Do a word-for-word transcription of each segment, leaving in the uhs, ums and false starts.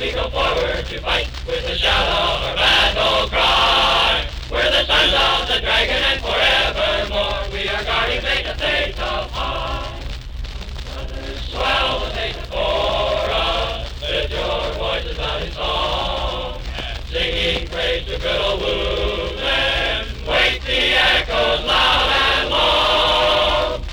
We go forward to fight with a shout of our battle cry. We're the sons of the dragon and forevermore we are guarding Beta Theta Pi. Brothers, swell the Theta for us. Lift your voices loud in song, singing praise to good old Wooten. Wake the echoes loud and long.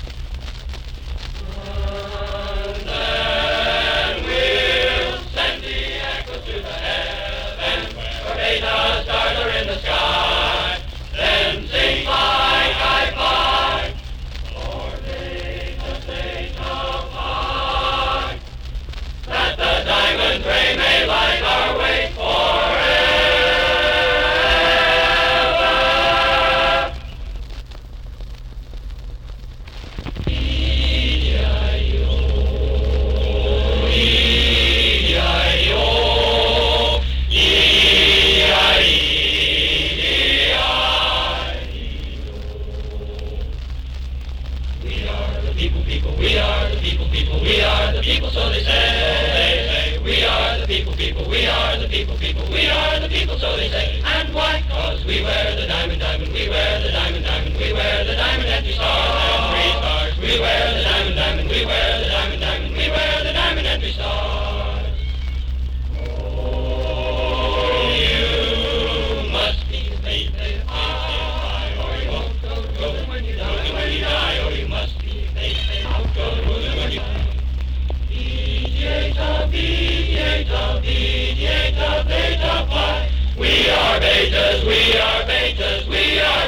And then we'll send the echoes to the heavens where Beta stars are in the sky. Then sing bye, bye, bye for Beta Theta Pi, that the diamond ray may light our way forever. E I O, E I O, E I E I O. We are the people, people, we are the people, people, we are the people, so they say. They say, we are the people, people, we are the people, people, we are the people, so they say. And why? Cause we wear the diamond, diamond, we wear the diamond, diamond, we wear the diamond and three stars, and three stars. We wear the diamond, diamond, we wear the diamond, diamond, we wear the diamond and three stars. Oh, you must be faith, faith, faith, or you won't go to golden when you die, when you die, or you must be faith, faith, won't go to golden when you die. Beta, Beta, Beta, Beta Pi. We are betas, we are betas, we are